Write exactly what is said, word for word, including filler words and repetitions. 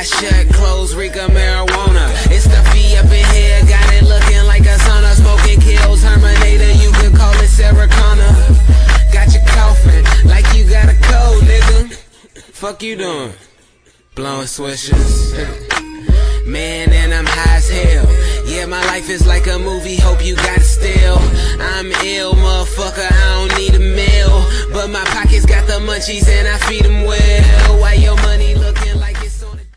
eyes shut, closed, reek of marijuana. It's stuffy up in here, got it looking like a sauna. Smoking kills, Herminator, you could call it Sarah Connor. Got you coughing like you got a cold, nigga. Fuck you doing? Blowing swishers. Man, and I'm high as hell. Yeah, my life is like a movie, hope you got it still. I'm ill, motherfucker, I don't need a meal, but my pockets got the munchies and I feed them well. Why your money